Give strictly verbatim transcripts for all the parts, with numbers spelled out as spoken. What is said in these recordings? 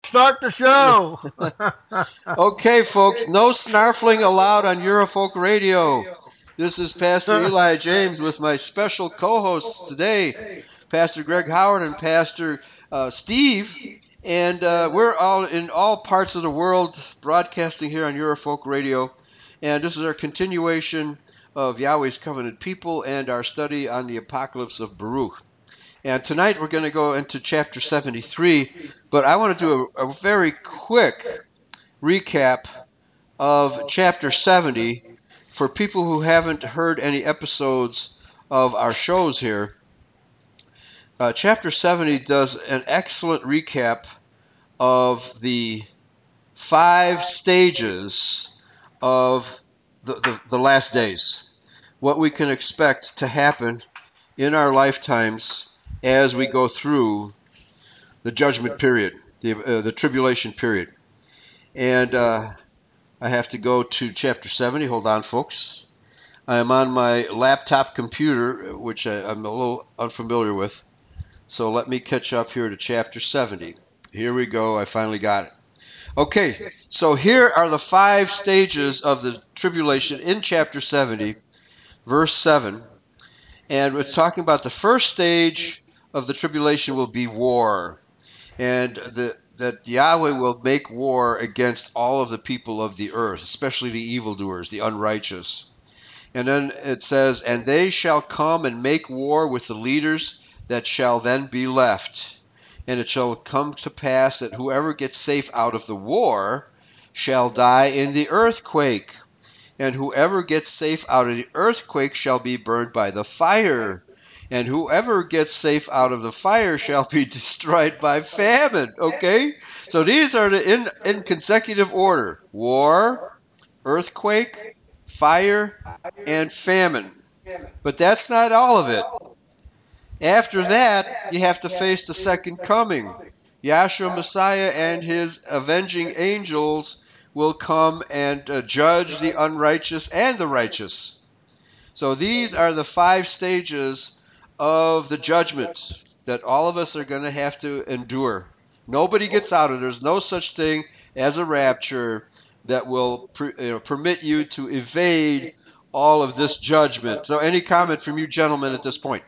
start the show. Okay, folks, no snarfling allowed on Eurofolk Radio. This is Pastor Eli James with my special co-hosts today, Pastor Greg Howard and Pastor uh, Steve. And uh, we're all in all parts of the world broadcasting here on Eurofolk Radio. And this is our continuation of Yahweh's Covenant People and our study on the Apocalypse of Baruch. And tonight we're going to go into chapter seventy-three, but I want to do a, a very quick recap of chapter seventy for people who haven't heard any episodes of our shows here. Uh, chapter seventy does an excellent recap of the five stages of the, the, the last days, what we can expect to happen in our lifetimes as we go through the judgment period, the, uh, the tribulation period. And uh, I have to go to chapter seventy. Hold on, folks. I am on my laptop computer, which I, I'm a little unfamiliar with. So let me catch up here to chapter seventy. Here we go. I finally got it. Okay, so here are the five stages of the tribulation in chapter seventy, verse seven. And it's talking about the first stage of the tribulation will be war. And the that Yahweh will make war against all of the people of the earth, especially the evildoers, the unrighteous. And then it says, and they shall come and make war with the leaders that shall then be left. And it shall come to pass that whoever gets safe out of the war shall die in the earthquake. And whoever gets safe out of the earthquake shall be burned by the fire. And whoever gets safe out of the fire shall be destroyed by famine. Okay? So these are the in, in consecutive order. War, earthquake, fire, and famine. But that's not all of it. After that, you have to face the second coming. Yahshua Messiah and his avenging angels will come and uh, judge the unrighteous and the righteous. So these are the five stages of the judgment that all of us are going to have to endure. Nobody gets out of it. There's no such thing as a rapture that will per, you know, permit you to evade all of this judgment. So any comment from you gentlemen at this point?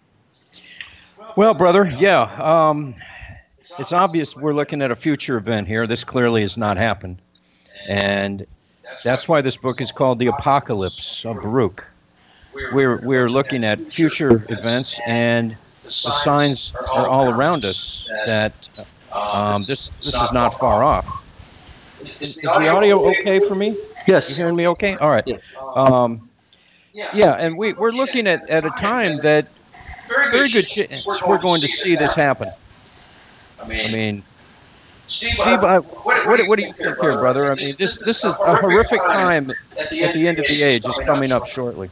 Well, brother, yeah. Um, it's obvious we're looking at a future event here. This clearly has not happened. And that's why this book is called The Apocalypse of Baruch. We're we're looking at future events, and the signs are all around us that um, this this is not far off. Is, is the audio okay for me? Yes. You hearing me okay? All right. Um, yeah, and we, we're looking at, at a time that very good chance we're going to see this happen. I mean, Steve, I, what, what do you think here, brother? I mean, this this is a horrific time at the end of the age is coming up shortly.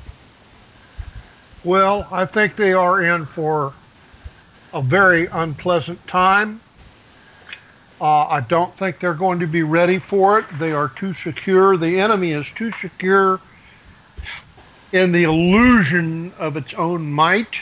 Well, I think they are in for a very unpleasant time. Uh, I don't think they're going to be ready for it. They are too secure. The enemy is too secure in the illusion of its own might.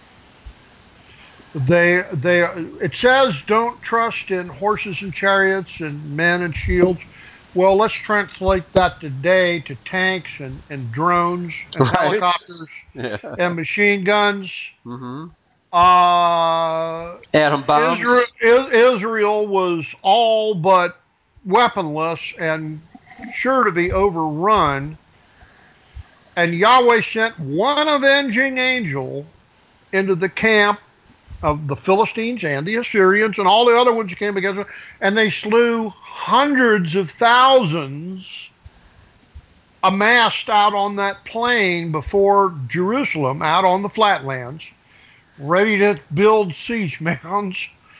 They, they, it says don't trust in horses and chariots and men and shields. Well, let's translate that today to tanks and, and drones and right. helicopters yeah. and machine guns. Mm-hmm. Uh, Atom bombs. Israel, Israel was all but weaponless and sure to be overrun. And Yahweh sent one avenging angel into the camp of the Philistines and the Assyrians and all the other ones who came against them, and they slew hundreds of thousands amassed out on that plain before Jerusalem, out on the flatlands, ready to build siege mounds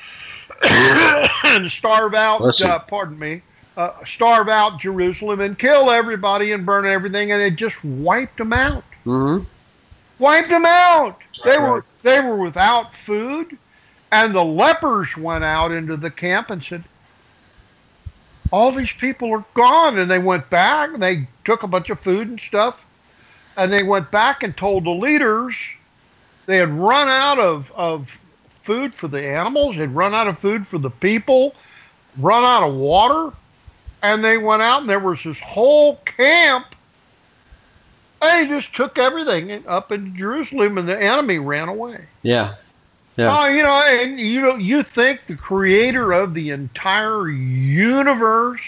and starve out, uh, pardon me, uh, starve out Jerusalem and kill everybody and burn everything, and it just wiped them out. Mm-hmm. Wiped them out. They were they were without food, and the lepers went out into the camp and said, all these people are gone. And they went back, and they took a bunch of food and stuff, and they went back and told the leaders they had run out of, of food for the animals, had run out of food for the people. run out of water, and they went out and there was this whole camp. They just took everything up into Jerusalem, and the enemy ran away. Yeah. Yeah. Oh, you know, and you know, you think the creator of the entire universe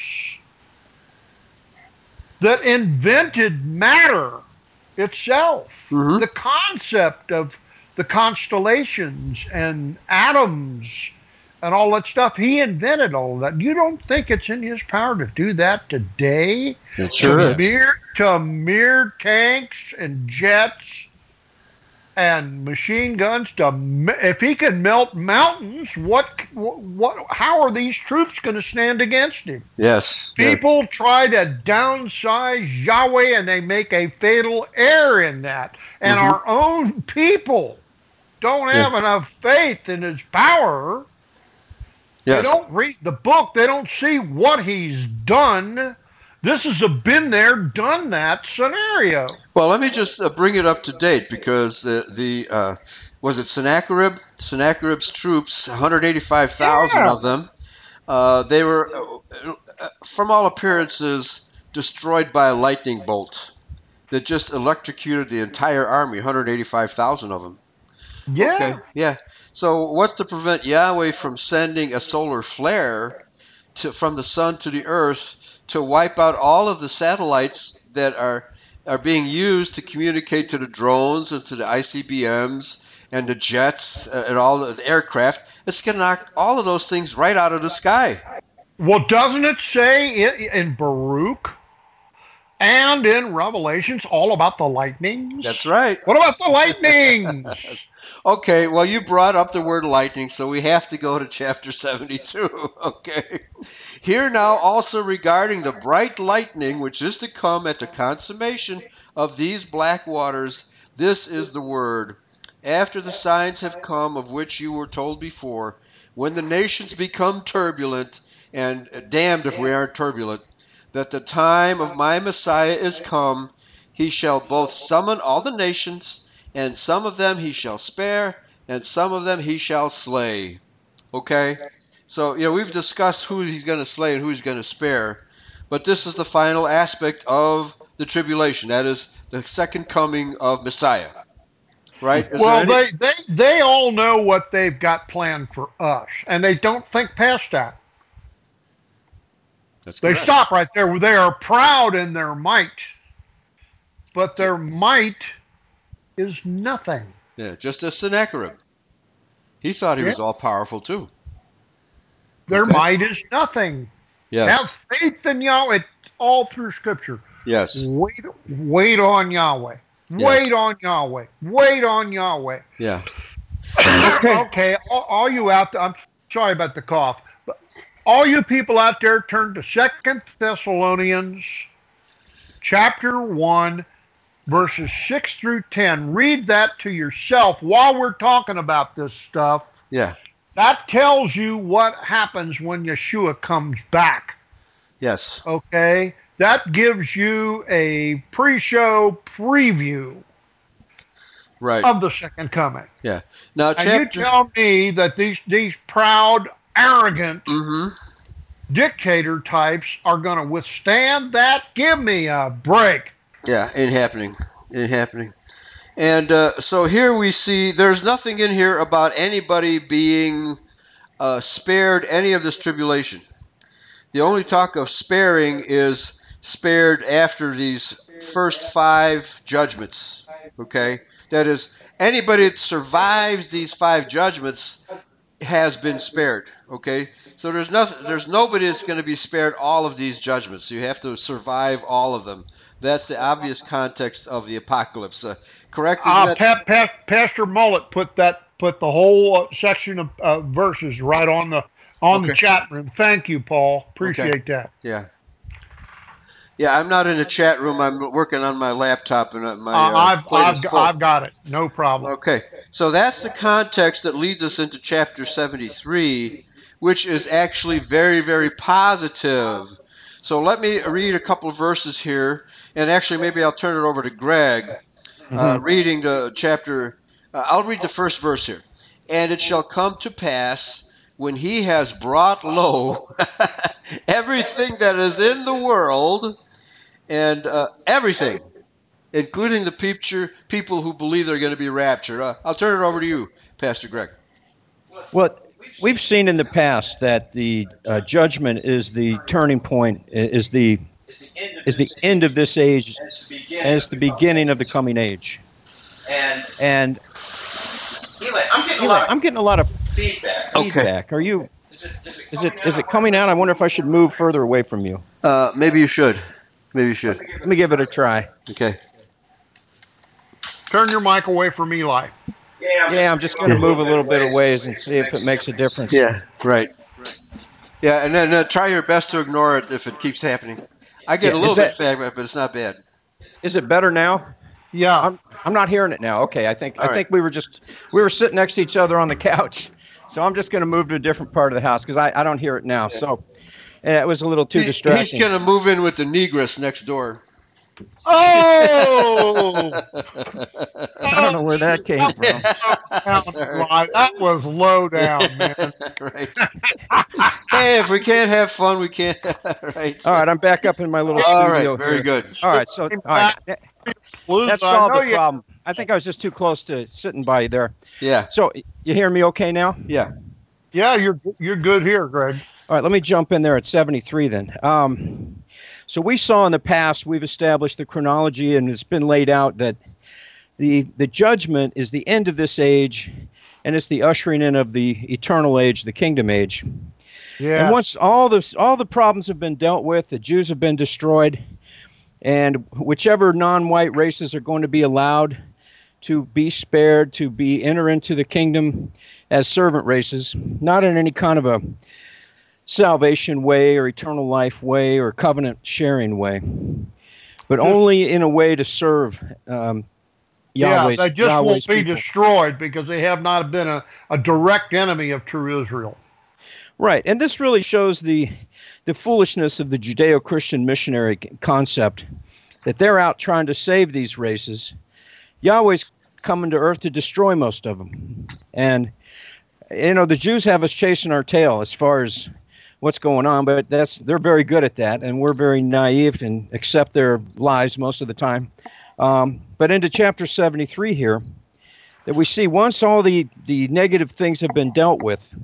that invented matter itself, Mm-hmm. the concept of the constellations and atoms and all that stuff, he invented all of that. You don't think it's in his power to do that today? It sure to is. mere to mere tanks and jets and machine guns. To me- if he can melt mountains, what what? How are these troops going to stand against him? Yes. Yeah. People try to downsize Yahweh, and they make a fatal error in that. And Mhm. our own people don't have enough faith in his power. Yes. They don't read the book. They don't see what he's done. This is a been there, done that scenario. Well, let me just uh, bring it up to date because the, the uh, was it Sennacherib? Sennacherib's troops, one hundred eighty-five thousand Yeah. of them, uh, they were, uh, uh, from all appearances, destroyed by a lightning bolt that just electrocuted the entire army, one hundred eighty-five thousand of them. Yeah. Okay. Yeah. So what's to prevent Yahweh from sending a solar flare to from the sun to the earth to wipe out all of the satellites that are are being used to communicate to the drones and to the I C B Ms and the jets uh, and all the aircraft? It's going to knock all of those things right out of the sky. Well, doesn't it say i- in Baruch and in Revelations all about the lightnings? That's right. What about the lightnings? Okay, well, you brought up the word lightning, so we have to go to chapter seventy-two. Okay. Here now also regarding the bright lightning which is to come at the consummation of these black waters, this is the word. After the signs have come of which you were told before, when the nations become turbulent, and damned if we aren't turbulent, that the time of my Messiah is come, he shall both summon all the nations, and some of them he shall spare, and some of them he shall slay. Okay? So, you know, we've discussed who he's going to slay and who he's going to spare, but this is the final aspect of the tribulation. That is the second coming of Messiah. Right? Is Well, there any- they, they, they all know what they've got planned for us, and they don't think past that. That's They correct. stop right there. They are proud in their might, but their might is nothing. Yeah, just as Sennacherib. He thought he was all powerful too. Their Okay. might is nothing. Yes. Have faith in Yahweh. It's all through Scripture. Yes. Wait, wait on Yahweh. Yeah. Wait on Yahweh. Wait on Yahweh. Yeah. Okay, all, all you out there, I'm sorry about the cough, but all you people out there, turn to Second Thessalonians chapter one, verses six through ten. Read that to yourself while we're talking about this stuff. Yeah. That tells you what happens when Yeshua comes back. Yes. Okay? That gives you a pre-show preview Right. of the second coming. Yeah. Now, And chapter. you tell me that these these proud, arrogant hmm dictator types are going to withstand that? Give me a break. Yeah, ain't happening. Ain't happening. And uh, so here we see there's nothing in here about anybody being uh, spared any of this tribulation. The only talk of sparing is spared after these first five judgments. Okay? That is, anybody that survives these five judgments has been spared. Okay? So there's nothing, there's nobody that's going to be spared all of these judgments. You have to survive all of them. That's the obvious context of the apocalypse. Uh, correct? Isn't Uh, that- pa- pa- Pastor Mullet put that put the whole uh, section of uh, verses right on the on the Okay. chat room. Thank you, Paul. Appreciate that. Yeah. Yeah, I'm not in the chat room. I'm working on my laptop and uh, my. Uh, Uh, I've plate is I've, full. I've got it. No problem. Okay, so that's the context that leads us into chapter seventy-three, which is actually very, very positive. So let me read a couple of verses here, and actually maybe I'll turn it over to Greg, uh, reading the chapter. Uh, I'll read the first verse here. And it shall come to pass, when he has brought low everything that is in the world, and uh, everything, including the future people who believe they're going to be raptured. Uh, I'll turn it over to you, Pastor Greg. Well, we've seen in the past that the uh, judgment is the turning point, is the is the end of this age, and it's the beginning of the coming age. And Eli, I'm getting a Eli, lot of I'm getting a lot of feedback. Okay. feedback. Are you? Is it, is it, Is it is it coming out? I wonder if I should move further away from you. Uh, maybe you should. Maybe you should. Let me give it a try. Okay. Turn your mic away from Eli. Yeah, I'm Yeah, I'm just going to move a little bit of ways and see if it makes a difference. Yeah. Right. Yeah, and then uh, try your best to ignore it if it keeps happening. I get Yeah, a little is bit that- feedback, but it's not bad. Is it better now? Yeah. I'm I'm not hearing it now. Okay, I think All I right. think we were just we were sitting next to each other on the couch, so I'm just going to move to a different part of the house because I, I don't hear it now. So eh, it was a little too He- distracting. He's going to move in with the negress next door. Oh! I don't know where that came from. Eli, that was low down, man. Right. Hey, if we can't have fun, we can't. Right. All right, I'm back up in my little All studio right. Very here. good. All right, so all right, Blues, that I solved know the you- problem. I think I was just too close to sitting by you there. Yeah. So you hear me okay now? Yeah. Yeah, you're you're good here, Greg. All right, let me jump in there at seventy-three then. Um, so we saw in the past, we've established the chronology, and it's been laid out that the the judgment is the end of this age, and it's the ushering in of the eternal age, the kingdom age. Yeah. And once all the all the problems have been dealt with, the Jews have been destroyed, and whichever non-white races are going to be allowed to be spared, to be enter into the kingdom as servant races, not in any kind of a salvation way or eternal life way or covenant sharing way, but only in a way to serve um, Yahweh's, yeah, they just Yahweh's won't be people. destroyed because they have not been a, a direct enemy of true Israel. Right, and this really shows the the foolishness of the Judeo-Christian missionary c- concept that they're out trying to save these races. Yahweh's coming to earth to destroy most of them. And, you know, the Jews have us chasing our tail as far as what's going on, but that's they're very good at that, and we're very naive and accept their lies most of the time. Um, but into chapter seventy-three here, that we see once all the, the negative things have been dealt with,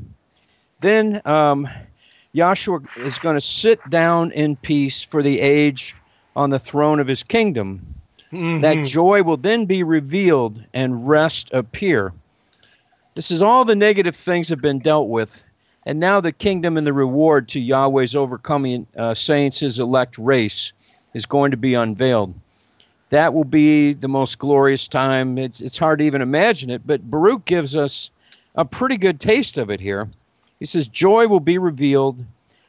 then um, Yahshua is going to sit down in peace for the age on the throne of his kingdom. Mhm. That joy will then be revealed and rest appear. This is all the negative things have been dealt with, and now the kingdom and the reward to Yahweh's overcoming uh, saints, his elect race, is going to be unveiled. That will be the most glorious time. It's it's hard to even imagine it, but Baruch gives us a pretty good taste of it here. He says, joy will be revealed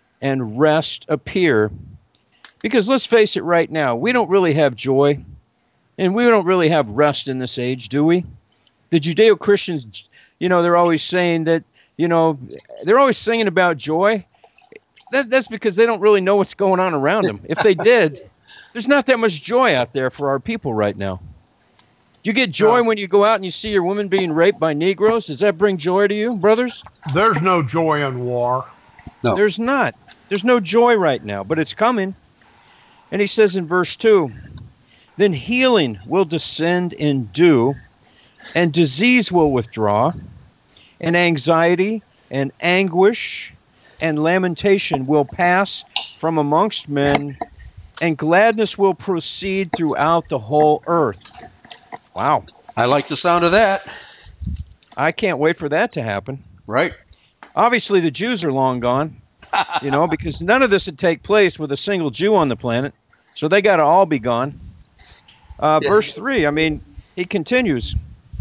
and rest appear. Because let's face it right now, we don't really have joy, and we don't really have rest in this age, do we? The Judeo-Christians, you know, they're always saying that, you know, they're always singing about joy. That, that's because they don't really know what's going on around them. If they did, there's not that much joy out there for our people right now. Do you get joy No. when you go out and you see your women being raped by Negroes? Does that bring joy to you, brothers? There's no joy in war. No. There's not. There's no joy right now, but it's coming. And he says in verse two, then healing will descend in dew, and disease will withdraw, and anxiety and anguish and lamentation will pass from amongst men, and gladness will proceed throughout the whole earth. Wow. I like the sound of that. I can't wait for that to happen. Right. Obviously, the Jews are long gone, you know, because none of this would take place with a single Jew on the planet. So they got to all be gone. Uh, Yeah. Verse three, I mean, he continues.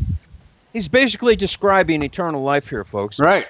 He's basically describing eternal life here, folks, Right.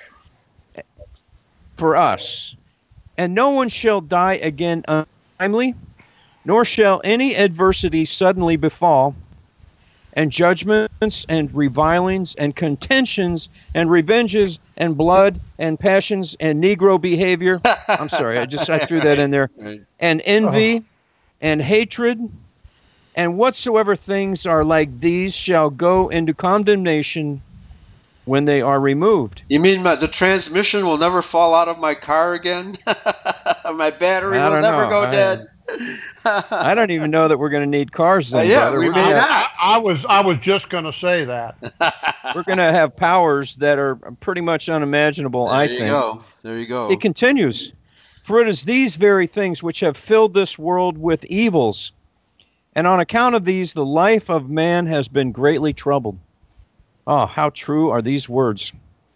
for us. And no one shall die again untimely, nor shall any adversity suddenly befall, and judgments and revilings and contentions and revenges and blood and passions and Negro behavior. I'm sorry, I just I threw that in there. Right. And envy and hatred and whatsoever things are like these shall go into condemnation, when they are removed. You mean my, the transmission will never fall out of my car again? My battery I will don't never know. go I- dead. I don't even know that we're going to need cars then, Uh, yeah, brother. we We're may gonna have- not. I, I was I was just going to say that. we're going to have powers that are pretty much unimaginable, There I you think. go. There you go. It continues. For it is these very things which have filled this world with evils. And on account of these, the life of man has been greatly troubled. Oh, how true are these words?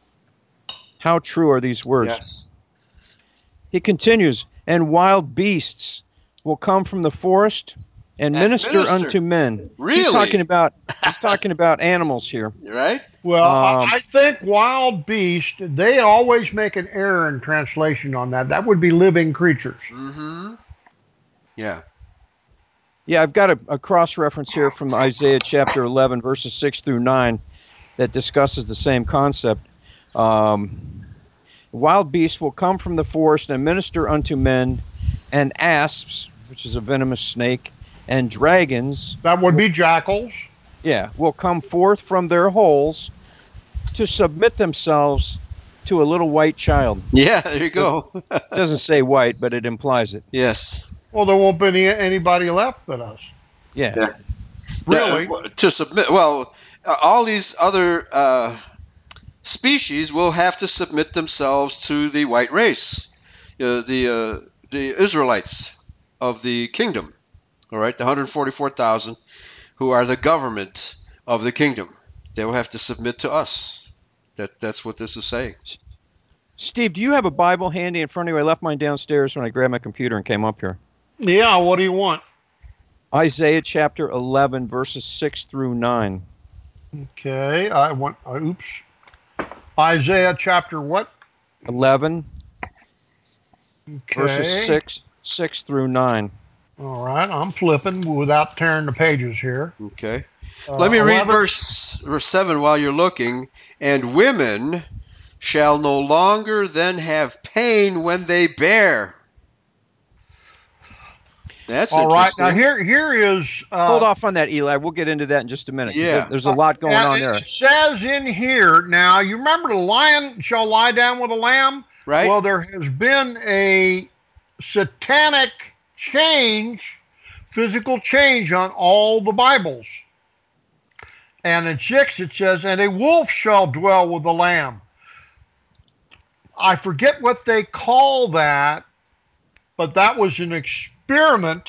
How true are these words? Yes. He continues, and wild beasts will come from the forest and, And minister, minister. unto men. Really? He's talking about he's talking about animals here. Right? Well, Um, I, I think wild beast, they always make an error in translation on that. That would be living creatures. Mm-hmm. Yeah. Yeah, I've got a, a cross-reference here from Isaiah chapter eleven, verses six through nine, that discusses the same concept. Um, wild beasts will come from the forest and minister unto men, and asps, which is a venomous snake, and dragons, That would be jackals. yeah, will come forth from their holes to submit themselves to a little white child. Yeah, there you go. It doesn't say white, but it implies it. Yes. Well, there won't be any, anybody left but us. Yeah. Yeah. Really? Uh, to submit, well, uh, all these other uh, species will have to submit themselves to the white race, uh, the uh, the Israelites of the kingdom. All right, the one hundred forty-four thousand who are the government of the kingdom. They will have to submit to us. That that's what this is saying. Steve, do you have a Bible handy in front of you? I left mine downstairs when I grabbed my computer and came up here. Yeah, what do you want? Isaiah chapter eleven, verses six through nine. Okay, I want, uh, oops. Isaiah chapter what? eleven, Okay. verses six, six through nine. All right, I'm flipping without tearing the pages here. Okay. Uh, Let me read eleven verse verse seven while you're looking. And women shall no longer then have pain when they bear. That's All right, interesting. now here here is. Uh, Hold off on that, Eli. We'll get into that in just a minute. 'Cause Yeah. there- there's a lot going and on it there. says in here, now, you remember the lion shall lie down with a lamb? Right? Well, there has been a satanic change, physical change on all the Bibles. And in six it says, and a wolf shall dwell with the lamb. I forget what they call that, but that was an experiment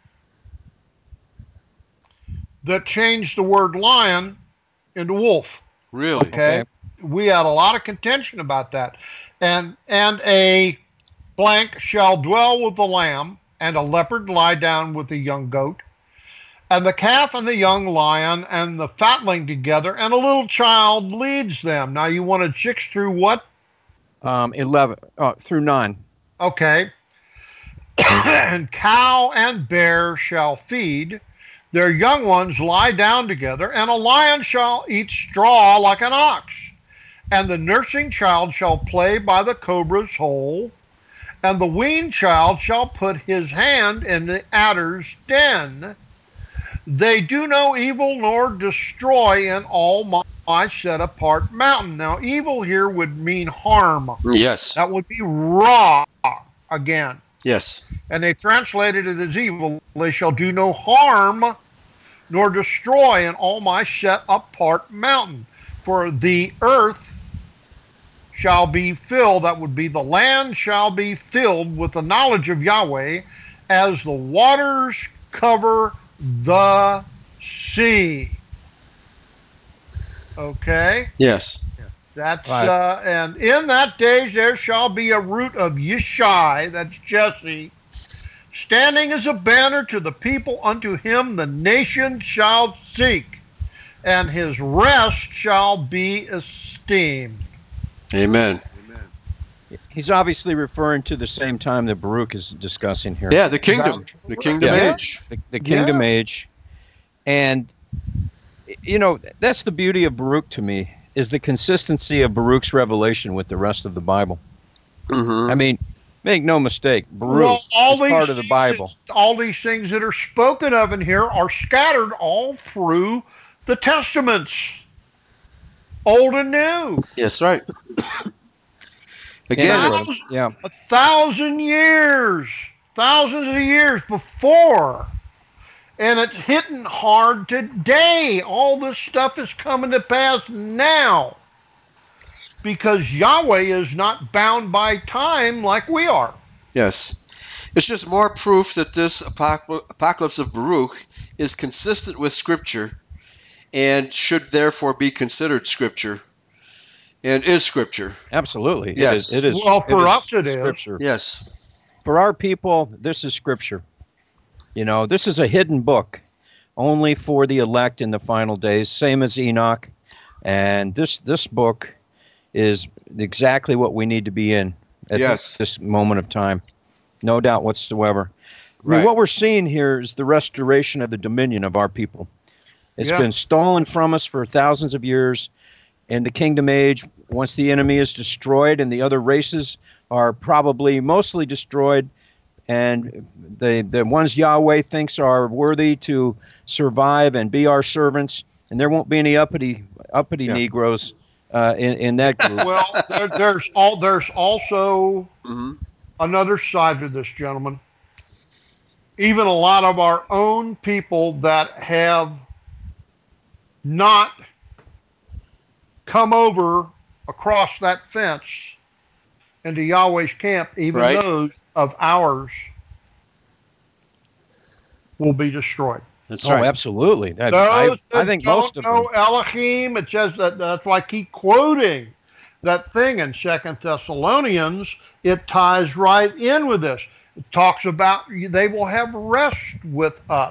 that changed the word lion into wolf. Really? Okay. Okay. We had a lot of contention about that. And and a blank shall dwell with the lamb, and a leopard lie down with the young goat, and the calf and the young lion and the fatling together, and a little child leads them. Now you wanted six through what? Um, eleven uh, through nine. Okay. And cow and bear shall feed, their young ones lie down together, and a lion shall eat straw like an ox. And the nursing child shall play by the cobra's hole, and the weaned child shall put his hand in the adder's den. They do no evil nor destroy in all my, my set apart mountain. Now, evil here would mean harm. Yes. That would be raw again. Yes. And they translated it as evil. They shall do no harm nor destroy in all my set apart mountain. For the earth shall be filled, that would be the land shall be filled with the knowledge of Yahweh as the waters cover the sea. Okay? Yes. That's Right. uh, and in that day there shall be a root of Yishai, that's Jesse, standing as a banner to the people. Unto him the nation shall seek, and his rest shall be esteemed. Amen. He's obviously referring to the same time that Baruch is discussing here. Yeah, the kingdom. The kingdom Yeah. age. The, the kingdom Yeah. age. And, you know, that's the beauty of Baruch to me, is the consistency of Baruch's revelation with the rest of the Bible. Mm-hmm. I mean, make no mistake, Baruch Well, all is these part of the things Bible. that- all these things that are spoken of in here are scattered all through the Testaments. old and new. That's right. Again, Yeah, Thousands- yeah. A thousand years, thousands of years before. And it's hitting hard today. All this stuff is coming to pass now. Because Yahweh is not bound by time like we are. yes. It's just more proof that this apocal- apocalypse of Baruch is consistent with Scripture and should therefore be considered Scripture and is Scripture. Absolutely. Yes. It is. It is Well, for it is us it is. Scripture. Yes. For our people, this is Scripture. You know, this is a hidden book, only for the elect in the final days, same as Enoch. And this this book is exactly what we need to be in at Yes. this moment of time. No doubt whatsoever. I mean, Right. what we're seeing here is the restoration of the dominion of our people. It's Yeah. been stolen from us for thousands of years. In the kingdom age, once the enemy is destroyed and the other races are probably mostly destroyed, and the the ones Yahweh thinks are worthy to survive and be our servants, and there won't be any uppity uppity Yeah. Negroes uh, in in that group. Well, there, there's all there's also hmm another side to this, gentlemen. Even a lot of our own people that have not come over across that fence into Yahweh's camp, even Right. those of ours will be destroyed. That's Oh, right. absolutely. That, I, Those I that think don't most of them. know Elohim, it says that that's why I keep quoting that thing in Second Thessalonians. It ties right in with this. It talks about they will have rest with us.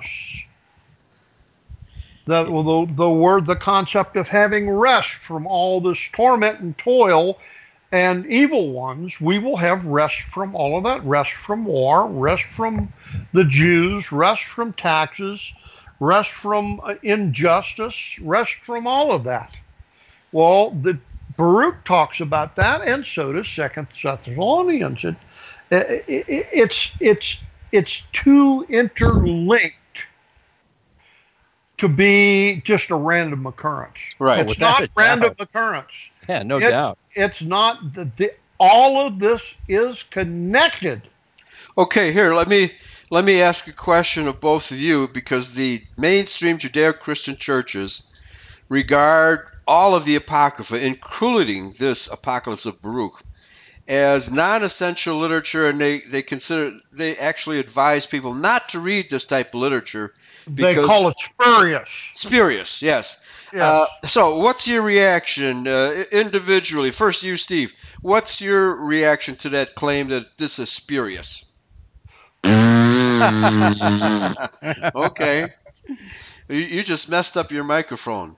The, the, the word, the concept of having rest from all this torment and toil and evil ones, we will have rest from all of that. Rest from war, rest from the Jews, rest from taxes, rest from uh, injustice, rest from all of that. Well, the Baruch talks about that, and so does Second Thessalonians. It, it, it, it's it's it's too interlinked to be just a random occurrence. Right. It's without not a random doubt. occurrence. Yeah, no It's- doubt. It's not the, the all of this is connected. Okay, here let me let me ask a question of both of you, because the mainstream Judeo-Christian churches regard all of the Apocrypha, including this Apocalypse of Baruch, as non-essential literature, and they, they consider they actually advise people not to read this type of literature They because call it spurious. spurious. Yes. Yes. Uh, so, what's your reaction uh, individually? First, you, Steve. What's your reaction to that claim that this is spurious? Okay. You, you just messed up your microphone.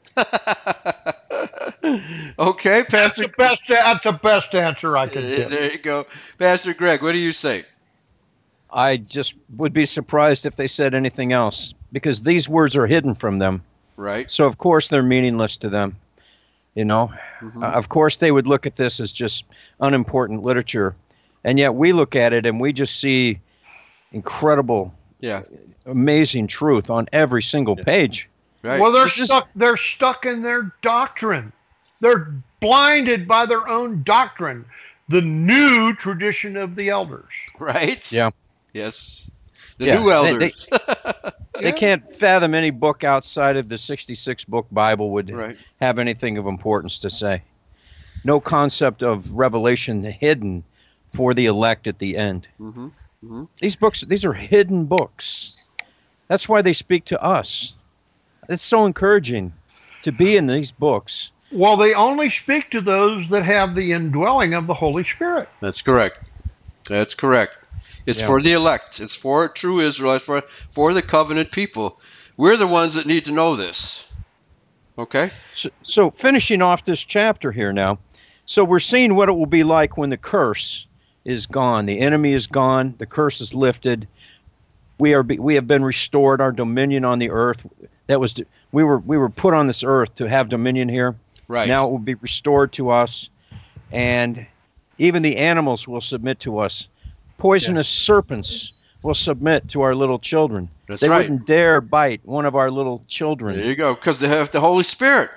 Okay, that's Pastor. the best. That's the best answer I could Uh, give. There you go, Pastor Greg. What do you say? I just would be surprised if they said anything else, because these words are hidden from them. Right. So, of course, they're meaningless to them. You know, Mhm. uh, of course, they would look at this as just unimportant literature. And yet we look at it and we just see incredible, Yeah. amazing truth on every single page. Right. Well, they're This is- stuck. They're stuck in their doctrine. They're blinded by their own doctrine, the new tradition of the elders. Right. Yeah. Yes. The Yeah, new they- elders. They, they Yeah. can't fathom any book outside of the sixty-six book Bible would Right. have anything of importance to say. No concept of revelation hidden for the elect at the end. Mm-hmm. These books, these are hidden books. That's why they speak to us. It's so encouraging to be in these books. Well, they only speak to those that have the indwelling of the Holy Spirit. That's correct. That's correct. It's Yeah. for the elect. It's for true Israelites, for for the covenant people. We're the ones that need to know this. Okay? So, so finishing off this chapter here now, so we're seeing what it will be like when the curse is gone. The enemy is gone. The curse is lifted. We are be, we have been restored. Our dominion on the earth. That was we were we were put on this earth to have dominion here. Right. Now it will be restored to us, and even the animals will submit to us. Poisonous serpents will submit to our little children. That's they right. wouldn't dare bite one of our little children. There you go. Because they have the Holy Spirit.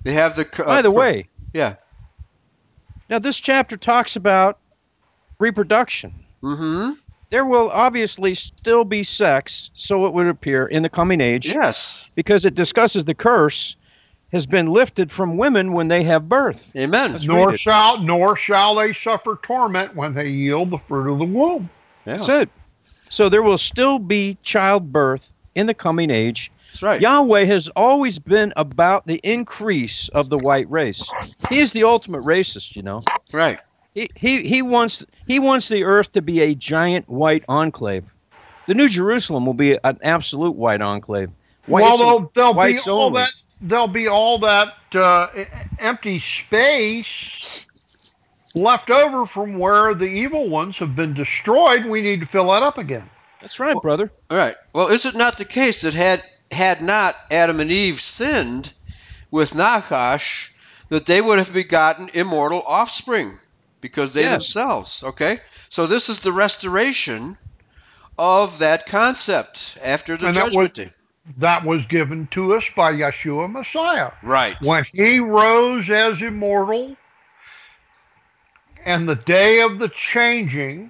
They have the. Uh, By the way, yeah. now this chapter talks about reproduction. Mm-hmm. There will obviously still be sex, so it would appear, in the coming age. Yes. Because it discusses the curse has been lifted from women when they have birth. Amen. Let's Nor read it. shall nor shall they suffer torment when they yield the fruit of the womb. Yeah. That's it. So there will still be childbirth in the coming age. That's right. Yahweh has always been about the increase of the white race. He is the ultimate racist, you know. Right. He he he wants he wants the earth to be a giant white enclave. The New Jerusalem will be an absolute white enclave. Whites well, there'll, there'll be whites all only. that. There'll be all that uh, empty space left over from where the evil ones have been destroyed. We need to fill that up again. That's right, brother. All right. Well, is it not the case that had had not Adam and Eve sinned with Nachash, that they would have begotten immortal offspring because they Yes. themselves, okay? So this is the restoration of that concept after the And that judgment was- day. That was given to us by Yeshua Messiah. Right. When he rose as immortal, and the day of the changing,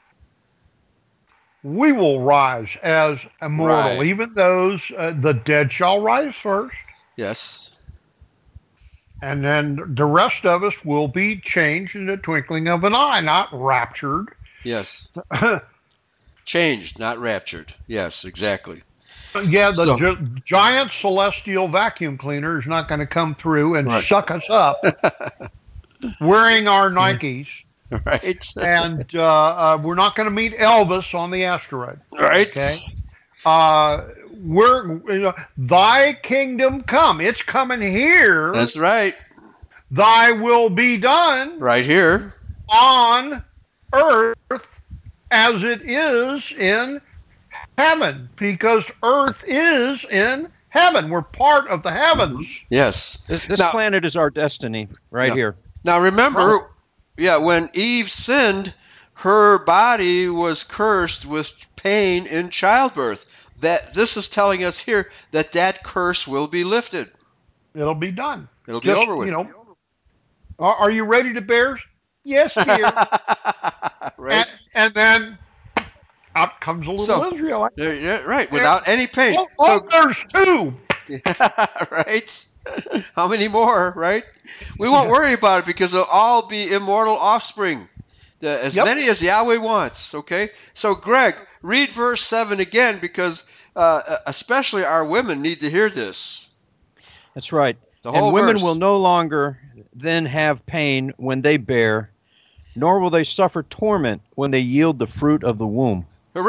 we will rise as immortal. Right. Even those, uh, the dead shall rise first, Yes. and then the rest of us will be changed in the twinkling of an eye, not raptured. Yes. Changed, not raptured. Yes, exactly. Yeah, the So- gi- giant celestial vacuum cleaner is not going to come through and Right. suck us up wearing our Nikes, Right. and uh, uh, we're not going to meet Elvis on the asteroid. Right. Okay. Uh, we're you know, thy kingdom come. It's coming here. That's right. Thy will be done Right here. on earth as it is in heaven, because earth is in heaven. We're part of the heavens. Yes. This, this Now- planet is our destiny right Yeah. here. Now remember, yeah, when Eve sinned, her body was cursed with pain in childbirth. That this is telling us here that that curse will be lifted. It'll be done. It'll be Just, over with. You know, are, are you ready to bears? Yes, dear. Right. and, and then out comes a little So- Israelite. Yeah, yeah, right. Without any pain. Oh, oh, there's two. Right? How many more, right? We won't worry about it because they'll all be immortal offspring. The, as Yep. many as Yahweh wants, okay? So, Greg, read verse seven again because uh, especially our women need to hear this. That's right. The whole And women verse. will no longer then have pain when they bear, nor will they suffer torment when they yield the fruit of the womb.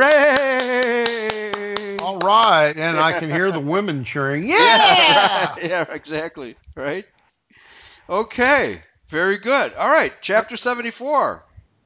Hooray! All right, and I can hear the women cheering. Yeah. Yeah, right. Yeah, exactly. Right? Okay, very good. All right, chapter seventy-four.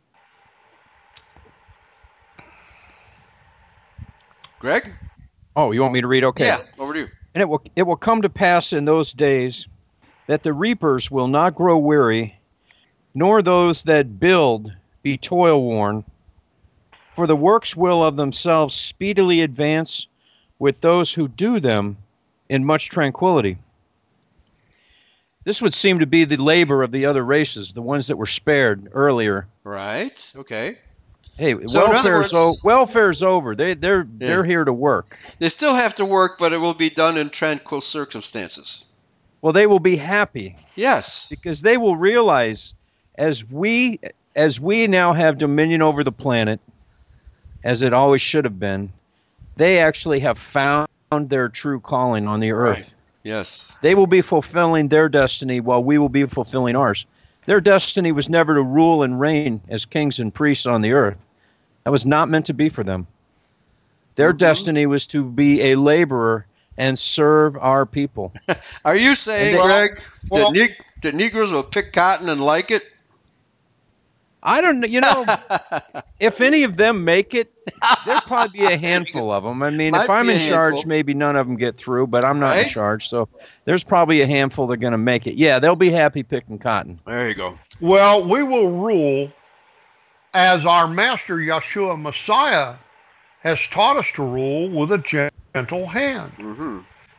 Greg? Oh, you want me to read? Okay. Yeah, over to you. And it will it will come to pass in those days that the reapers will not grow weary, nor those that build be toil worn. For the works will of themselves speedily advance with those who do them in much tranquility. This would seem to be the labor of the other races, the ones that were spared earlier. Right, okay. Hey, So in other welfare's, words- o- welfare's over. They they're they're here to work. They still have to work, but it will be done in tranquil circumstances. Well, they will be happy Yes. because they will realize as we as we now have dominion over the planet, as it always should have been, they actually have found their true calling on the earth. Right. Yes. They will be fulfilling their destiny while we will be fulfilling ours. Their destiny was never to rule and reign as kings and priests on the earth. That was not meant to be for them. Their Mhm. destiny was to be a laborer and serve our people. Are you saying, And they- Greg, Well- that, ne- that Negroes will pick cotton and like it? I don't know, you know, if any of them make it, there'll probably be a handful of them. I mean, Might if I'm be in a charge, handful. maybe none of them get through, but I'm not Right? in charge. So there's probably a handful that are going to make it. Yeah, they'll be happy picking cotton. There you go. Well, we will rule as our master Yeshua Messiah has taught us to rule, with a gentle hand. hmm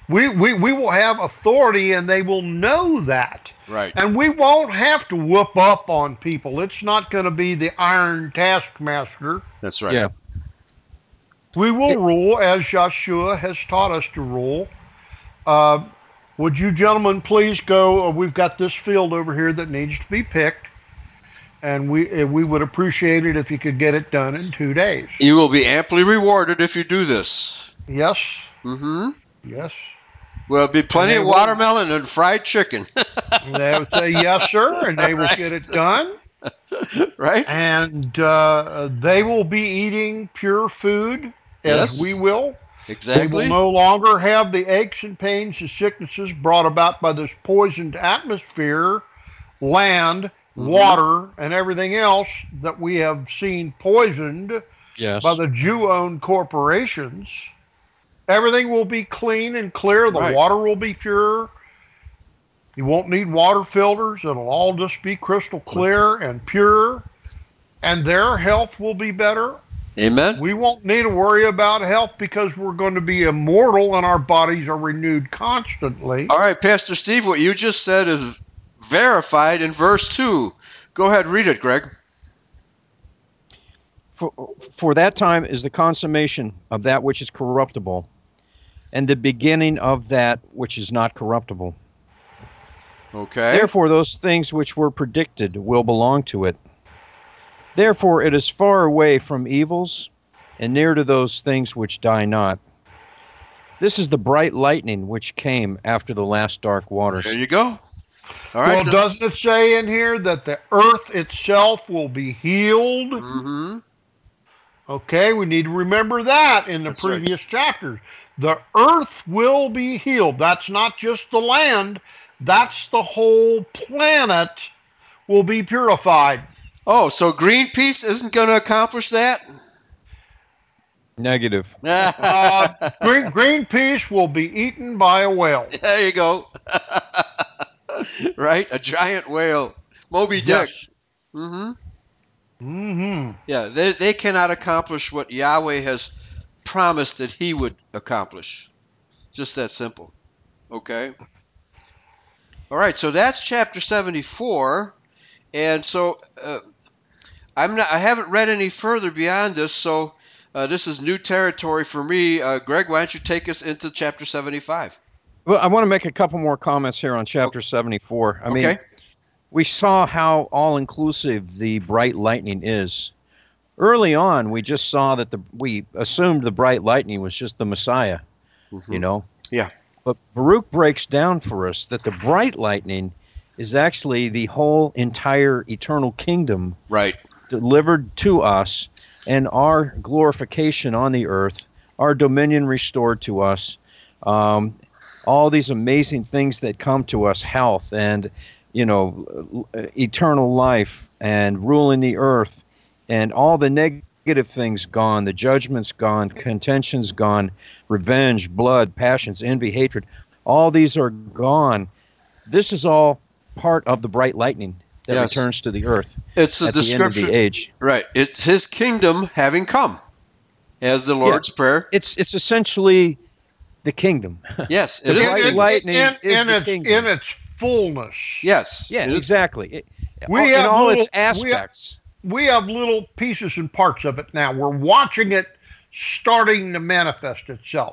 We, we, we will have authority, and they will know that. Right. And we won't have to whoop up on people. It's not going to be the iron taskmaster. That's right. Yeah. We will rule as Yeshua has taught us to rule. Uh, would you gentlemen please go? Uh, we've got this field over here that needs to be picked, and we uh, we would appreciate it if you could get it done in two days. You will be amply rewarded if you do this. Yes. Mm-hmm. Yes. Well, there'll be plenty And of they will- watermelon and fried chicken. They would say yes, sir, and they will Right. get it done. Right? And uh, they will be eating pure food as Yes. we will. Exactly. They will no longer have the aches and pains and sicknesses brought about by this poisoned atmosphere, land, Mhm. water, and everything else that we have seen poisoned Yes. by the Jew-owned corporations. Everything will be clean and clear. The Right. water will be pure. You won't need water filters. It'll all just be crystal clear and pure. And their health will be better. Amen. We won't need to worry about health because we're going to be immortal and our bodies are renewed constantly. All right, Pastor Steve, what you just said is verified in verse two. Go ahead, read it, Greg. For, for that time is the consummation of that which is corruptible, and the beginning of that which is not corruptible. Okay. Therefore, those things which were predicted will belong to it. Therefore, it is far away from evils, and near to those things which die not. This is the bright lightning which came after the last dark waters. There you go. All Well, right. doesn't it say in here that the earth itself will be healed? Mm-hmm. Okay, we need to remember that in the That's right. previous chapters. The earth will be healed. That's not just the land. That's the whole planet will be purified. Oh, so Greenpeace isn't going to accomplish that? Negative. Uh, green, Greenpeace will be eaten by a whale. There you go. Right? A giant whale. Moby Dick. Yes. Mm-hmm. Mm-hmm. Yeah, they, they cannot accomplish what Yahweh has promised that he would accomplish. Just that simple. Okay? All right, so that's chapter seventy-four. And so uh, I'm not, I haven't read any further beyond this, so uh, this is new territory for me. Uh, Greg, why don't you take us into chapter seventy-five? Well, I want to make a couple more comments here on chapter seventy-four. I mean, Okay. we saw how all-inclusive the bright lightning is. Early on, we just saw that the we assumed the bright lightning was just the Messiah, Mhm. you know. Yeah. But Baruch breaks down for us that the bright lightning is actually the whole entire eternal kingdom Right. delivered to us, and our glorification on the earth, our dominion restored to us, um, all these amazing things that come to us, health and, you know, eternal life and ruling the earth, and all the negative things gone, the judgment's gone, contention's gone, revenge, blood, passions, envy, hatred, all these are gone. This is all part of the bright lightning that Yes. returns to the earth It's a at the end of description. the age. Right. It's his kingdom having come, as the Lord's Prayer. It's it's essentially the kingdom. Yes, The it is. bright In, lightning in, is in the its, kingdom. in its fullness. Yes. Yeah, It is. exactly. It, We all- in have all little- its aspects. We have little pieces and parts of it now. We're watching it starting to manifest itself.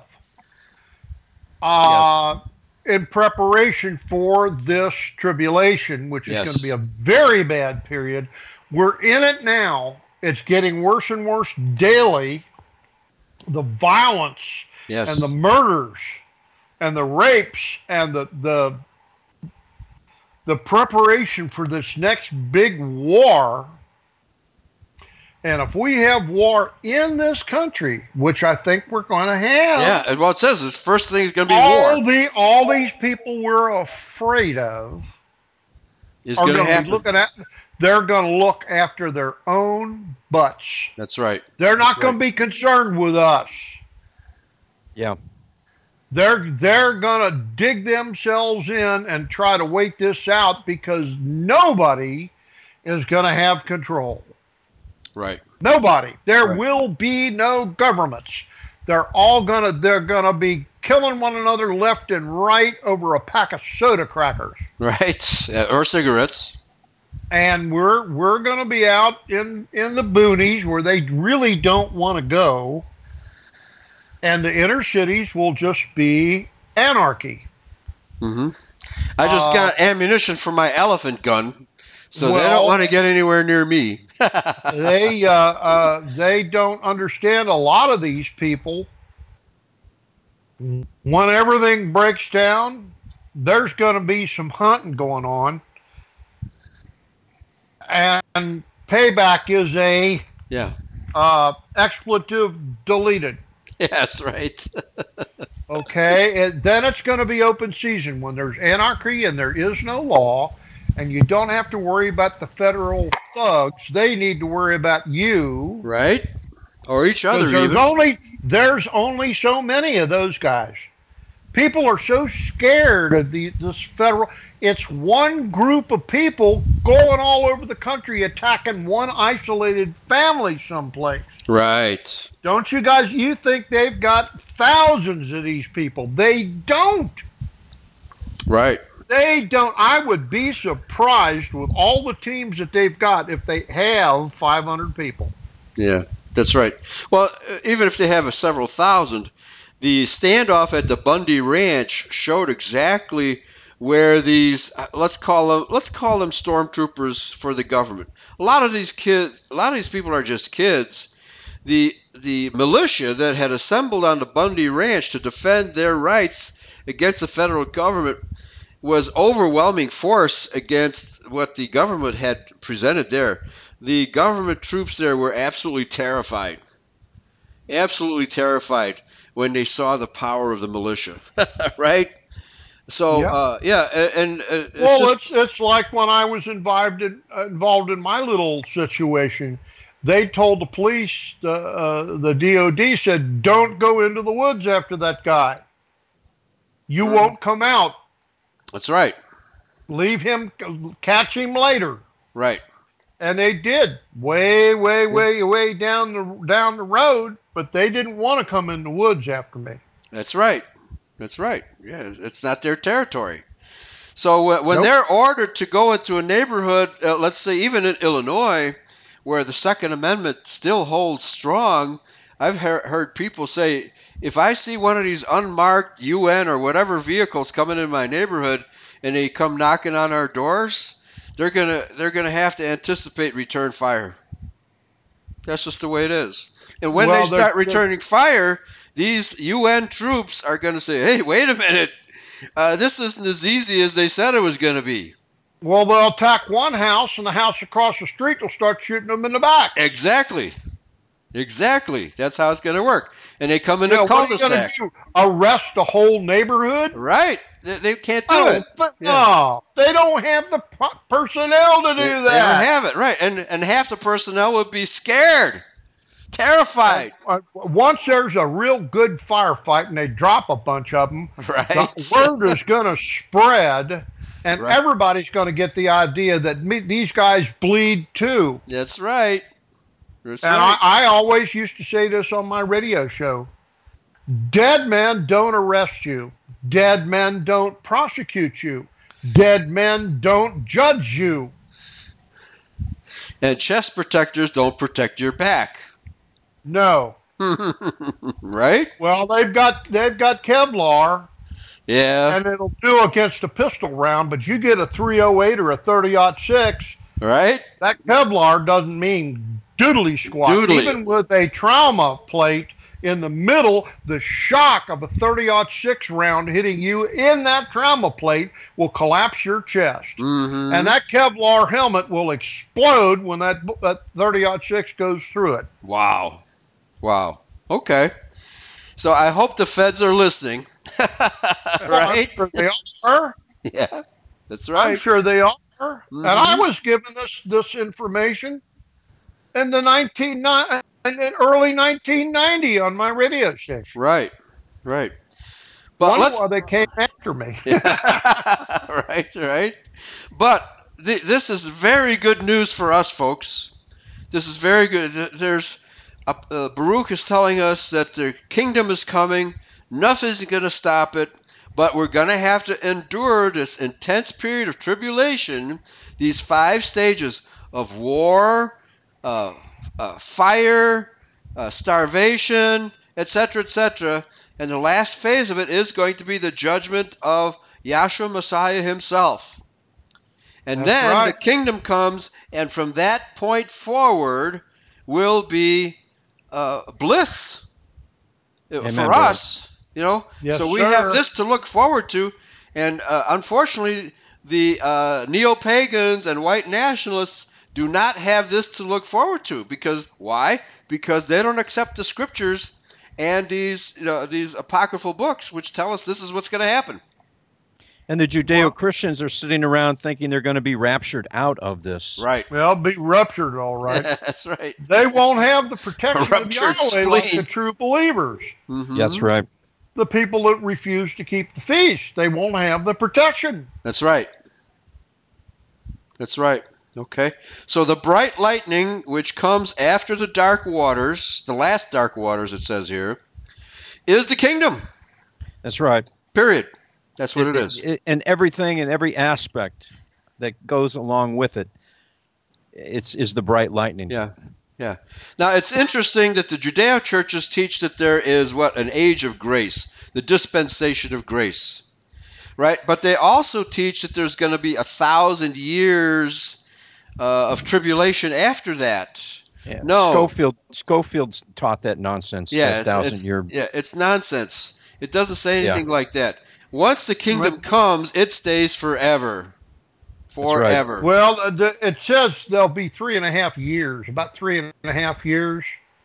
Uh, in preparation for this tribulation, which is Yes. going to be a very bad period. We're in it now. It's getting worse and worse daily. The violence Yes. and the murders and the rapes and the the the preparation for this next big war. And if we have war in this country, which I think we're going to have, Yeah. and Well, it says this first thing is going to be all war. the all these people we're afraid of Is are going going to to be happen. looking at. They're going to look after their own butts. That's right. They're not That's going to be concerned with us. Yeah. They're they're going to dig themselves in and try to wait this out because nobody is going to have control. Right. Nobody. There Right. will be no governments. They're all going to they're going to be killing one another left and right over a pack of soda crackers. Right. Uh, or cigarettes. And we're we're going to be out in, in the boonies where they really don't want to go. And the inner cities will just be anarchy. Mm-hmm. I just Uh, got ammunition for my elephant gun, so they well- don't want to get anywhere near me. they uh, uh, they don't understand a lot of these people. When everything breaks down, there's going to be some hunting going on, and payback is a Yeah. uh, expletive deleted. Yes, right. Okay, and then it's going to be open season when there's anarchy and there is no law, and you don't have to worry about the federal thugs. They need to worry about you. Right. Or each 'Cause other There's even. only there's only so many of those guys. People are so scared of the this federal. It's one group of people going all over the country attacking one isolated family someplace. Right. Don't you guys? You think they've got thousands of these people? They don't. Right. They don't. I would be surprised with all the teams that they've got if they have five hundred people. Yeah, that's right. Well, uh, even if they have a several thousand, the standoff at the Bundy Ranch showed exactly where these uh, let's call them let's call them stormtroopers for the government. A lot of these kids, a lot of these people are just kids. The the militia that had assembled on the Bundy Ranch to defend their rights against the federal government was overwhelming force against what the government had presented there. The government troops there were absolutely terrified. Absolutely terrified when they saw the power of the militia. Right? So, Yeah. uh, yeah, and, and uh, it's Well, just- it's it's like when I was involved in involved in my little situation. They told the police, the uh, the D O D said, "Don't go into the woods after that guy. You Mhm. won't come out. that's right. Leave him, catch him later." Right. And they did, way, way, way, way down the down the road. But they didn't want to come in the woods after me. That's right. That's right. Yeah, it's not their territory. So uh, when Nope. they're ordered to go into a neighborhood, uh, let's say even in Illinois, where the Second Amendment still holds strong, I've he- heard people say, if I see one of these unmarked U N or whatever vehicles coming in my neighborhood and they come knocking on our doors, they're gonna they're gonna have to anticipate return fire. That's just the way it is. And when Well, they start there's- returning fire, these U N troops are going to say, hey, wait a minute. Uh, this isn't as easy as they said it was going to be. Well, they'll attack one house, and the house across the street will start shooting them in the back. Exactly. Exactly. That's how it's going to work. And they come in Yeah, a what are you going cul-de-sac. to do? Arrest the whole neighborhood? Right. They, they can't do No, it. but Yeah. no, they don't have the p- personnel to do They don't that. have it. Right. And, and half the personnel would be scared, terrified. Uh, once there's a real good firefight and they drop a bunch of them, Right. the word is going to spread, and Right. everybody's going to get the idea that me, these guys bleed too. That's right. That's And right. I, I always used to say this on my radio show. Dead men don't arrest you. Dead men don't prosecute you. Dead men don't judge you. And chest protectors don't protect your back. No. Right? Well, they've got they've got Kevlar, Yeah. and it'll do against a pistol round, but you get a three oh eight or a thirty aught six, Right? that Kevlar doesn't mean doodly squat. Doodly. Even with a trauma plate in the middle, the shock of a thirty aught six round hitting you in that trauma plate will collapse your chest. Mm-hmm. And that Kevlar helmet will explode when that, that thirty aught six goes through it. Wow. Wow. Okay. So I hope the feds are listening. Right? I'm sure they are. Yeah. That's I'm right. sure they are. Mhm. And I was given this this information in the nineteen in early nineteen ninety on my radio station. Right. Right. But Wonder let's why they came after me. right, right. But th- this is very good news for us, folks. This is very good. There's uh, uh, Baruch is telling us that the kingdom is coming. Nothing's going to stop it. But we're going to have to endure this intense period of tribulation, these five stages of war, uh, uh, fire, uh, starvation, et cetera, et cetera. And the last phase of it is going to be the judgment of Yahshua Messiah himself. And That's then right. the kingdom comes, and from that point forward will be uh, bliss Amen, for brother. us. You know, Yes, so we sir. have this to look forward to, and uh, unfortunately, the uh, neo-pagans and white nationalists do not have this to look forward to. Because why? Because they don't accept the scriptures and these, you know, these apocryphal books, which tell us this is what's going to happen. And the Judeo-Christians are sitting around thinking they're going to be raptured out of this. Right. Well, be ruptured, all right. That's right. They won't have the protection of Ruptured Yahweh like spleen. the true believers. Mhm. That's right. The people that refuse to keep the feast, they won't have the protection. That's right. That's right. Okay. So the bright lightning, which comes after the dark waters, the last dark waters, it says here, is the kingdom. That's right. Period. That's what it is. It- and everything and every aspect that goes along with it, it's is the bright lightning. Yeah. Yeah. Now, it's interesting that the Judeo churches teach that there is, what, an age of grace, the dispensation of grace, right? But they also teach that there's going to be a thousand years uh, of tribulation after that. Yeah. No. Schofield Schofield taught that nonsense. Yeah, that it's- thousand year. Yeah, it's nonsense. It doesn't say Yeah. anything like that. Once the kingdom comes, it stays forever. right. Forever. Well, uh, the- it says there'll be three and a half years, about three and a half years.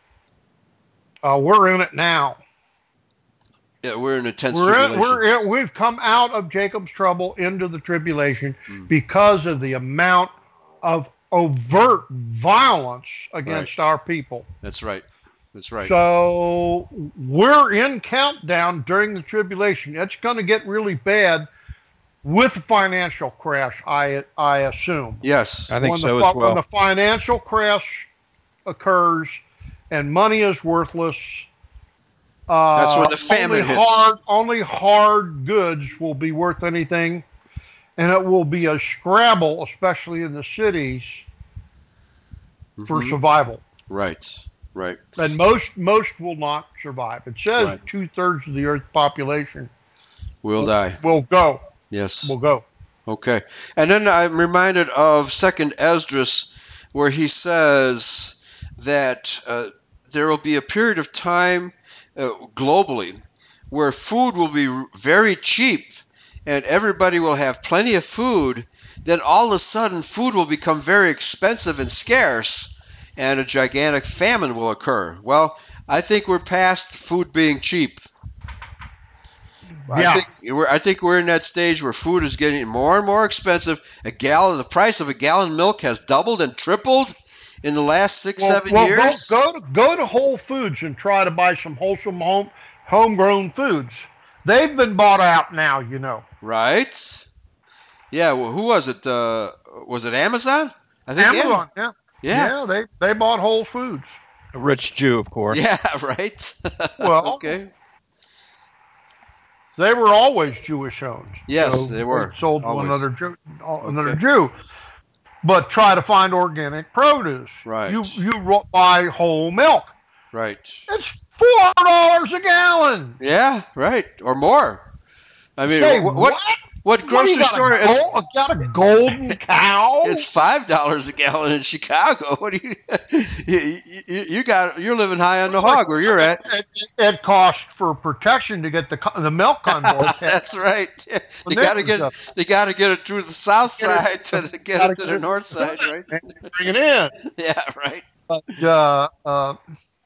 Uh, we're in it now. Yeah, we're in intense We're in, tribulation. we're in, we've come out of Jacob's trouble into the tribulation Hmm. because of the amount of overt violence against our people. That's right. That's right. So we're in countdown during the tribulation. It's going to get really bad with the financial crash, I I assume. Yes. I think when so the, as fi- well. When the financial crash occurs and money is worthless, uh, That's when the famine only hits. hard only hard goods will be worth anything, and it will be a scrabble, especially in the cities, for Mhm. survival. Right. Right. And most most will not survive. It says Right. two thirds of the Earth's population We'll die. will go. Yes. Will go. Okay. And then I'm reminded of Second Esdras, where he says that uh, there will be a period of time uh, globally where food will be very cheap and everybody will have plenty of food. Then all of a sudden, food will become very expensive and scarce, and a gigantic famine will occur. Well, I think we're past food being cheap. I Yeah. think we're I think we're in that stage where food is getting more and more expensive. A gallon, the price of a gallon of milk has doubled and tripled in the last six, Well, seven well, years. Go, go to go to Whole Foods and try to buy some wholesome home homegrown foods. They've been bought out now, you know. Right? Yeah. Well, who was it? Uh, was it Amazon? I think. Amazon, yeah. Yeah. Yeah, they, they bought Whole Foods. A rich Jew, of course. Yeah. Right. Well, okay. They were always Jewish owned. Yes, they were. Sold to Always. another Jew, another Okay. Jew. But try to find organic produce. Right. You you ro- buy whole milk. Right. It's four dollars a gallon. Yeah. Right. Or more. I mean, Say what, what? what what What, grocery you got store? A It's, gold, got a golden cow? it's five dollars a gallon in Chicago. What do you? You, you, you got? You're living high on the hog where you're at. It, it cost for protection to get the co- the milk on board. That's right. They Well, got to this get is they got to get it through the south Get it- side to get gotta it to get the it- north side, right? Bring it in. Yeah, right. But uh, uh,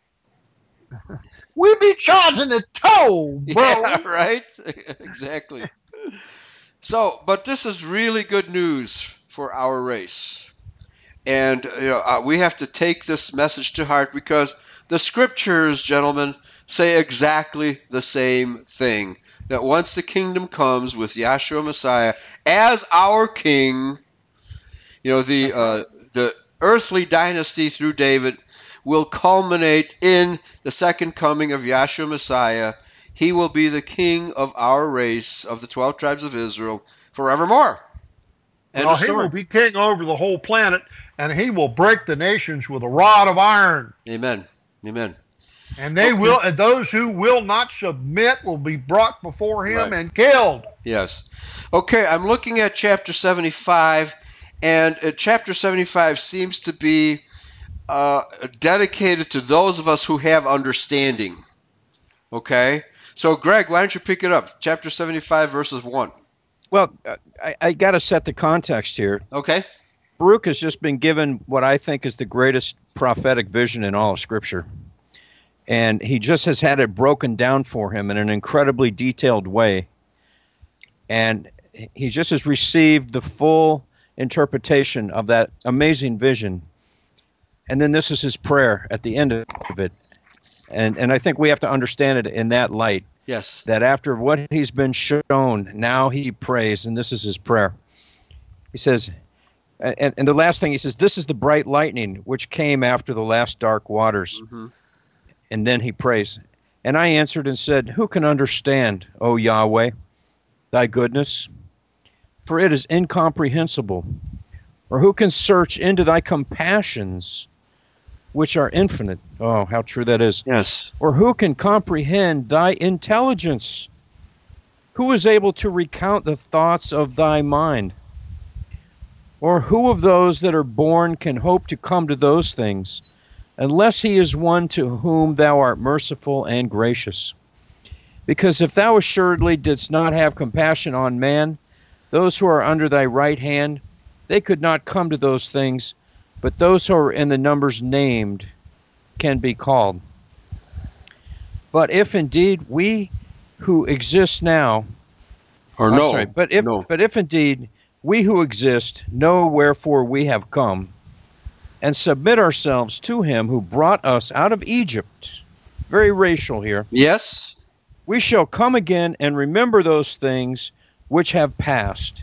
we be charging a toll, bro. Yeah, right. Exactly. So, but this is really good news for our race, and you know uh, we have to take this message to heart because the scriptures, gentlemen, say exactly the same thing. That once the kingdom comes with Yahshua Messiah as our king, you know, the uh, the earthly dynasty through David will culminate in the second coming of Yahshua Messiah. he will be the king of our race, of the twelve tribes of Israel, forevermore. End Well, of he story. will be king over the whole planet, and he will break the nations with a rod of iron. Amen. Amen. And they Okay. will, and those who will not submit will be brought before him Right. and killed. Yes. Okay, I'm looking at chapter seventy-five, and uh, chapter seventy-five seems to be uh, dedicated to those of us who have understanding. Okay? So, Greg, why don't you pick it up? Chapter seventy-five, verses one. Well, uh, I, I got to set the context here. Okay? Baruch has just been given what I think is the greatest prophetic vision in all of Scripture. And he just has had it broken down for him in an incredibly detailed way. And he just has received the full interpretation of that amazing vision. And then this is his prayer at the end of it. And and I think we have to understand it in that light, Yes. that after what he's been shown, now he prays, and this is his prayer. He says, and, and the last thing he says, this is the bright lightning which came after the last dark waters. Mm-hmm. And then he prays. And I answered and said, who can understand, O Yahweh, thy goodness? For it is incomprehensible. Or who can search into thy compassions, which are infinite? Oh, how true that is. Yes. Or who can comprehend thy intelligence? Who is able to recount the thoughts of thy mind? Or who of those that are born can hope to come to those things, unless he is one to whom thou art merciful and gracious? Because if thou assuredly didst not have compassion on man, those who are under thy right hand, they could not come to those things, but those who are in the numbers named can be called. But if indeed we who exist now, Or I'm no. sorry, but if No. but if indeed we who exist know wherefore we have come, and submit ourselves to him who brought us out of Egypt, very racial here, Yes. we shall come again and remember those things which have passed.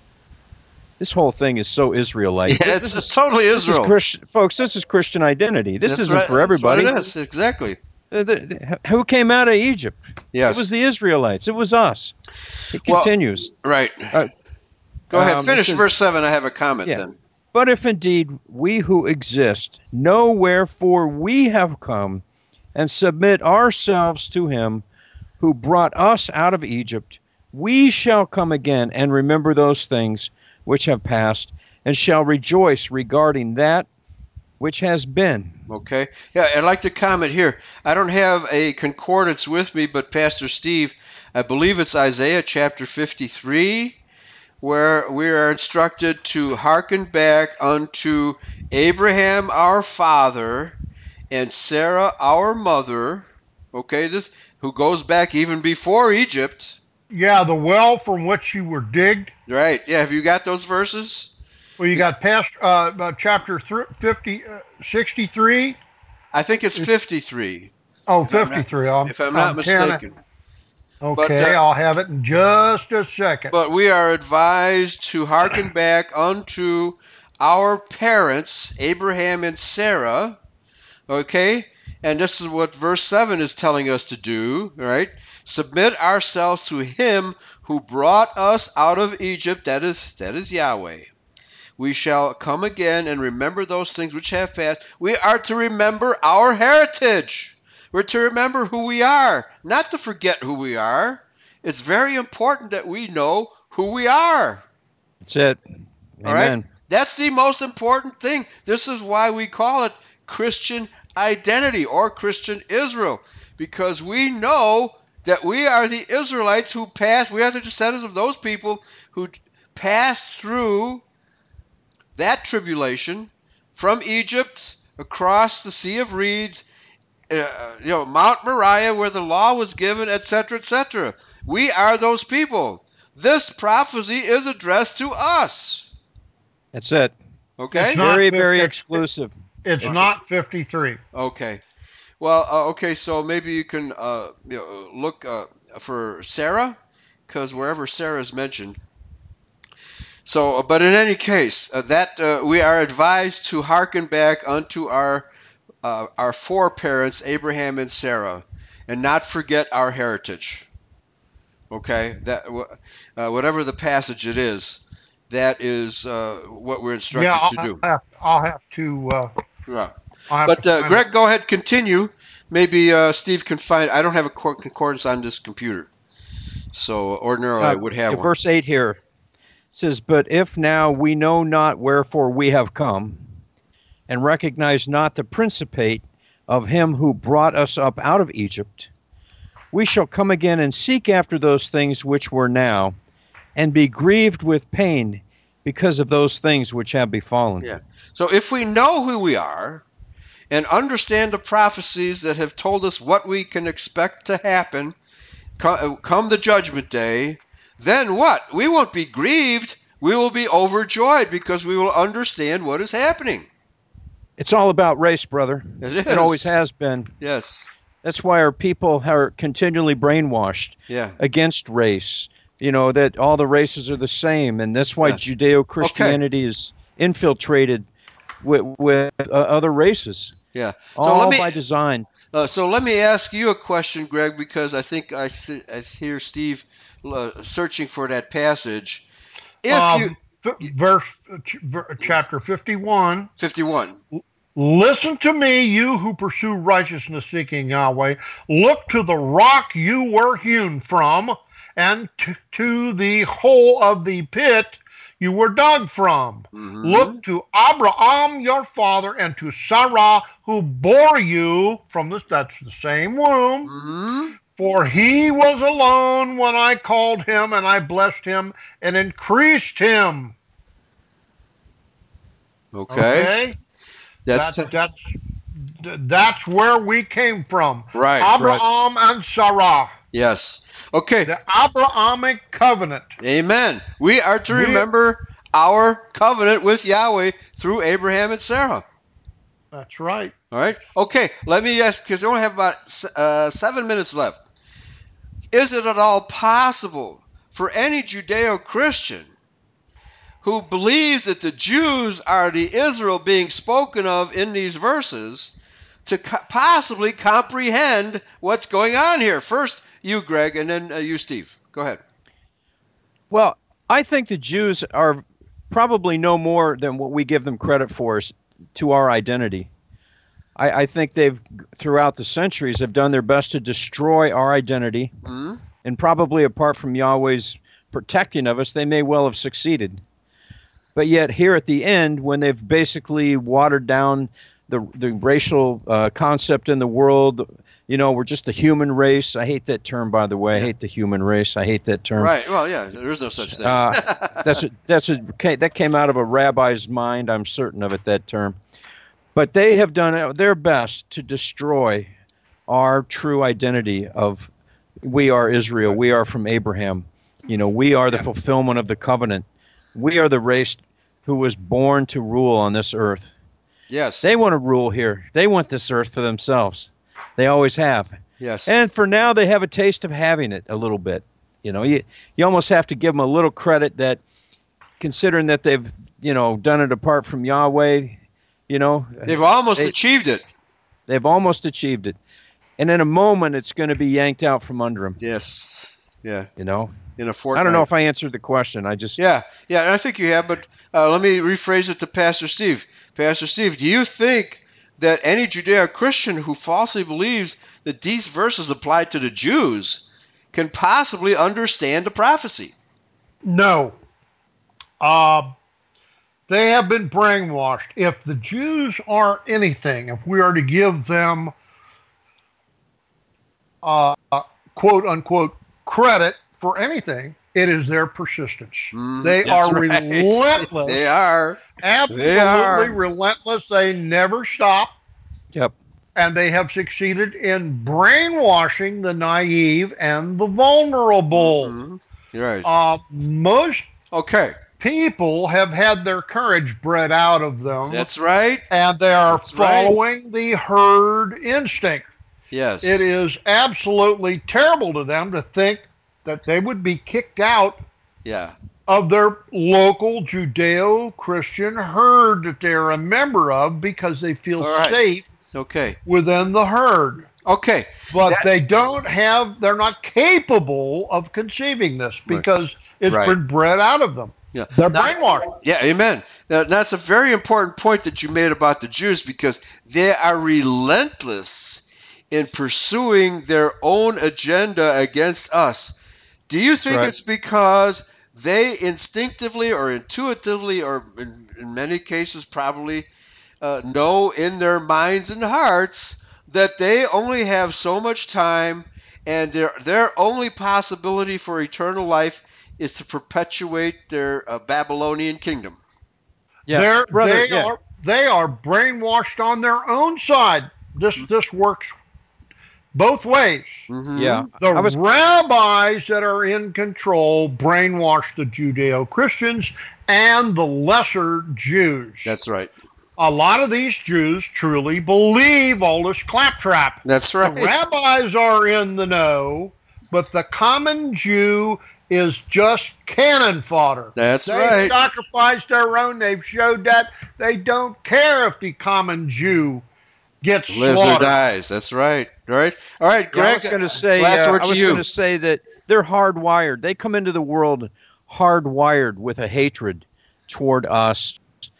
This whole thing is so Israelite. Yes, this, it's is, totally this is Israel. Christian, folks. This is Christian identity. This That's isn't right. for everybody. That's what it is. Exactly. The- the- the- who came out of Egypt? Yes. It was the Israelites. It was us. It Well, continues. Right. Uh, Go ahead. um, Finish this is- verse seven. I have a comment Yeah. then. But if indeed we who exist know wherefore we have come, and submit ourselves to him who brought us out of Egypt, we shall come again and remember those things which have passed, and shall rejoice regarding that which has been. Okay. Yeah, I'd like to comment here. I don't have a concordance with me, but Pastor Steve, I believe it's Isaiah chapter fifty-three, where we are instructed to hearken back unto Abraham our father and Sarah our mother. Okay, this who goes back even before Egypt. Yeah, the well from which you were digged. Right. Yeah, have you got those verses? Well, you got past uh, uh, chapter th- fifty, uh, sixty-three. I think it's fifty-three. Oh, fifty-three. I'm, If I'm not I'm mistaken. ten. Okay, But, uh, I'll have it in just a second. But we are advised to hearken back unto our parents, Abraham and Sarah. Okay? And this is what verse seven is telling us to do, right? Submit ourselves to him who brought us out of Egypt. That is, that is Yahweh. We shall come again and remember those things which have passed. We are to remember our heritage. We're to remember who we are, not to forget who we are. It's very important that we know who we are. That's it. All right? Amen. That's the most important thing. This is why we call it Christian identity or Christian Israel, because we know that we are the Israelites who passed, we are the descendants of those people who passed through that tribulation from Egypt across the Sea of Reeds, uh, you know, Mount Moriah where the law was given, et cetera, et cetera. We are those people. This prophecy is addressed to us. That's it. Okay? It's not Very, fifty- very exclusive. It's It's- not fifty-three. Okay. Well, uh, okay, so maybe you can uh, you know, look uh, for Sarah, because wherever Sarah is mentioned. So, but in any case, uh, that uh, we are advised to hearken back unto our uh, our foreparents, Abraham and Sarah, and not forget our heritage. Okay, that uh, whatever the passage it is, that is uh, what we're instructed Yeah, I'll to do. have, I'll have to. Uh, Yeah. I'll have But to uh, find Greg, it. go ahead, continue. Maybe uh, Steve can find. I don't have a cor- concordance on this computer, so ordinarily I Uh, would have yeah, one. verse eight here says, "But if now we know not wherefore we have come, and recognize not the principate of him who brought us up out of Egypt, we shall come again and seek after those things which were now, and be grieved with pain because of those things which have befallen." Yeah. So if we know who we are and understand the prophecies that have told us what we can expect to happen co- come the judgment day, then what? We won't be grieved. We will be overjoyed because we will understand what is happening. It's all about race, brother. It is. It always has been. Yes. That's why our people are continually brainwashed Yeah. against race. You know, that all the races are the same, and that's why Yeah. Judeo-Christianity is infiltrated with, with uh, other races, Yeah. So all let me by design. uh, so let me ask you a question, Greg, because I think I, see, I hear Steve uh, searching for that passage. If Um, you f- verse uh, ch- ver- chapter fifty-one. fifty-one. Listen to me, you who pursue righteousness, seeking Yahweh. Look to the rock you were hewn from, and to, to the hole of the pit you were dug from. Mhm. Look to Abraham your father, and to Sarah who bore you from this, that's the same womb. Mhm. For he was alone when I called him, and I blessed him and increased him. Okay. Okay? That's, That's, that's, that's where we came from. right. Abraham and Sarah. Yes. Okay. The Abrahamic covenant. Amen. We are to We- remember our covenant with Yahweh through Abraham and Sarah. That's right. All right. Okay. Let me ask, because we only have about uh, seven minutes left. Is it at all possible for any Judeo-Christian who believes that the Jews are the Israel being spoken of in these verses to co- possibly comprehend what's going on here? First, you, Greg, and then uh, you, Steve. Go ahead. Well, I think the Jews are probably no more than what we give them credit for is to our identity. I, I think they've, throughout the centuries, have done their best to destroy our identity. Mhm. And probably apart from Yahweh's protecting of us, they may well have succeeded. But yet here at the end, when they've basically watered down the the racial uh, concept in the world, you know, we're just a human race. I hate that term, by the way. I hate the human race. I hate that term. Right. Well, yeah, there is no such thing. Uh, that's a, that's a, that came out of a rabbi's mind. I'm certain of it, that term. But they have done their best to destroy our true identity of we are Israel. We are from Abraham. You know, we are the fulfillment of the covenant. We are the race who was born to rule on this earth. Yes. They want to rule here. They want this earth for themselves. They always have. Yes. And for now, they have a taste of having it a little bit. You know, you, you almost have to give them a little credit that, considering that they've, you know, done it apart from Yahweh, you know. They've almost they, achieved it. They've almost achieved it. And in a moment, it's going to be yanked out from under them. Yes. Yeah. You know. In a fortnight. I don't know if I answered the question. I just. Yeah. Yeah, I think you have, but uh, let me rephrase it to Pastor Steve. Pastor Steve, do you think that any Judeo-Christian who falsely believes that these verses apply to the Jews can possibly understand the prophecy? No. Uh, they have been brainwashed. If the Jews are anything, if we are to give them uh, quote unquote credit for anything, it is their persistence. Mm, they that's are right. relentless. They are. Absolutely They are. relentless. They never stop. Yep. And they have succeeded in brainwashing the naive and the vulnerable. Mhm. You're right. Uh, most Okay. people have had their courage bred out of them, That's right. and they are That's right. following the herd instinct. Yes. It is absolutely terrible to them to think that they would be kicked out Yeah. of their local Judeo-Christian herd that they're a member of because they feel All right. safe Okay. within the herd. Okay. But That- they don't have, they're not capable of conceiving this because it's Right. been bred out of them. Yeah. They're Now- brainwashed. Yeah, amen. Now, that's a very important point that you made about the Jews because they are relentless in pursuing their own agenda against us. Do you think right. it's because they instinctively or intuitively or in, in many cases probably uh, know in their minds and hearts that they only have so much time and their their only possibility for eternal life is to perpetuate their uh, Babylonian kingdom? Yeah, They're, brother. they yeah. are they are brainwashed on their own side. This this works both ways. Mhm. Yeah. The I was rabbis that are in control brainwash the Judeo-Christians and the lesser Jews. That's right. A lot of these Jews truly believe all this claptrap. That's right. The rabbis are in the know, but the common Jew is just cannon fodder. That's They've right. sacrificed their own. They've showed that they don't care if the common Jew gets Lives or slaughtered. dies. That's right. All right. All right, Yeah, I Greg. was going to say, last uh, word I to was you. going to say that they're hardwired. They come into the world hardwired with a hatred toward us,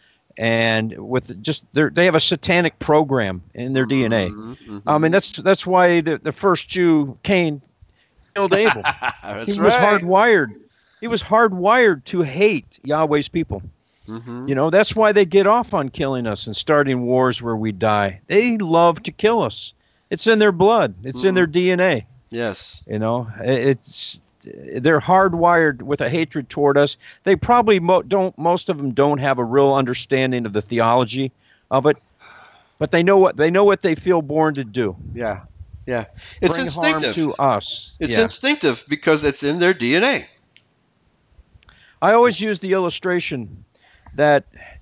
and with just their, they have a satanic program in their D N A. Mhm, mhm. I mean, that's that's why the, the first Jew, Cain, killed Abel. That's he was right. hardwired. He was hardwired to hate Yahweh's people. Mhm. You know, that's why they get off on killing us and starting wars where we die. They love to kill us. It's in their blood. It's in their D N A. Yes. You know, it's they're hardwired with a hatred toward us. They probably mo- don't. Most of them don't have a real understanding of the theology of it, but they know what they know what they feel born to do. Yeah. Yeah. It's Bring instinctive. harm to us. It's Yeah. instinctive because it's in their D N A. I always use the illustration that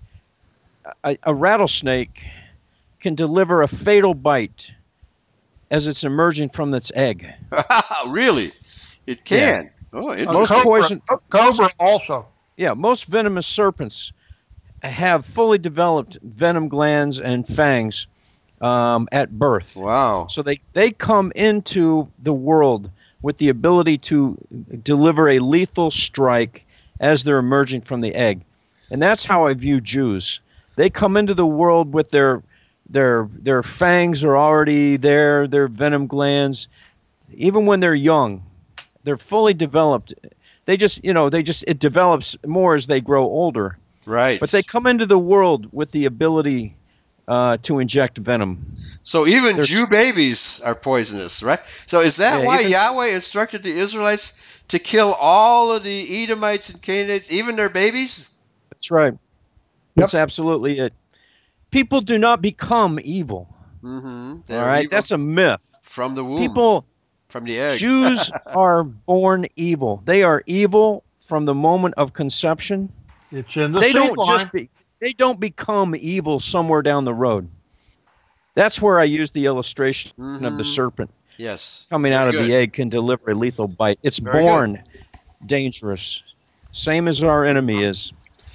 a, a rattlesnake can deliver a fatal bite as it's emerging from its egg. Really? It can. Oh, Most interesting. poison, Cobra also. yeah, most venomous serpents have fully developed venom glands and fangs um, at birth. Wow. So they, they come into the world with the ability to deliver a lethal strike as they're emerging from the egg. And that's how I view Jews. They come into the world with their their their fangs are already there, their venom glands. Even when they're young, they're fully developed. They just, you know, they just it develops more as they grow older. Right. But they come into the world with the ability uh, to inject venom. So even There's- Jew babies are poisonous, right? So is that Yeah, why even- Yahweh instructed the Israelites to kill all of the Edomites and Canaanites, even their babies? That's right. That's absolutely it. People do not become evil. Mm-hmm. All right, that's a myth. from the womb, People, from the egg. Jews are born evil. They are evil from the moment of conception. It's in the They seed don't line. just be. They don't become evil somewhere down the road. That's where I use the illustration of the Mhm. serpent Yes. coming out Very of good. the egg can deliver a lethal bite. It's Very born dangerous, same as our enemy is.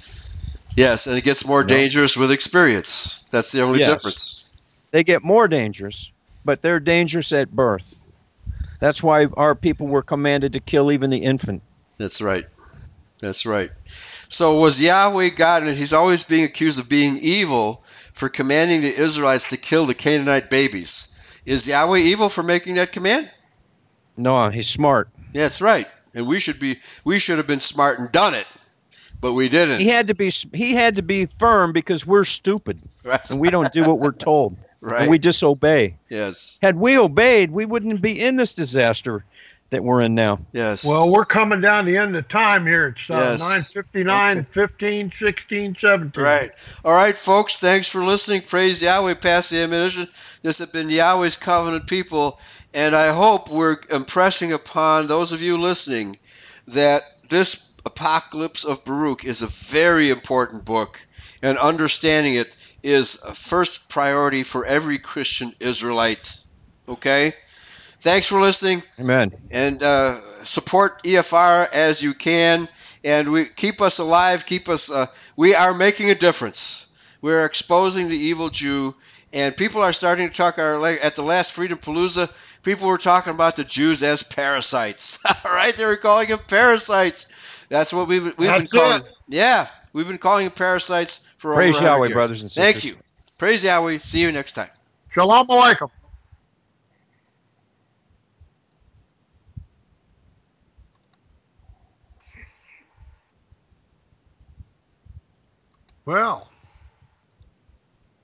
Yes, and it gets more No. dangerous with experience. That's the only Yes. difference. They get more dangerous, but they're dangerous at birth. That's why our people were commanded to kill even the infant. That's right. That's right. So was Yahweh God, and he's always being accused of being evil for commanding the Israelites to kill the Canaanite babies. Is Yahweh evil for making that command? No, he's smart. Yeah, that's right. And we should be we should have been smart and done it, but we didn't. He had to be. He had to be firm because we're stupid Right. and we don't do what we're told. Right. And we disobey. Yes. Had we obeyed, we wouldn't be in this disaster that we're in now. Yes. Well, we're coming down the end of time here. It's uh, Yes. nine fifty-nine, fifteen, sixteen, seventeen. Right. All right, folks. Thanks for listening. Praise Yahweh. Pass the ammunition. This has been Yahweh's covenant people, and I hope we're impressing upon those of you listening that this Apocalypse of Baruch is a very important book, and understanding it is a first priority for every Christian Israelite. Okay? Thanks for listening, Amen. and uh, support E F R as you can, and we keep us alive. Keep us. Uh, we are making a difference. We are exposing the evil Jew, And people are starting to talk, our, like at the last Freedom Palooza, people were talking about the Jews as parasites. All right, they were calling them parasites. That's what we've, we've been That's calling. it. Yeah, we've been calling them parasites for Praise over one hundred Yahweh, years. brothers and sisters. Thank you. Praise Yahweh. See you next time. Shalom Aleichem. Well,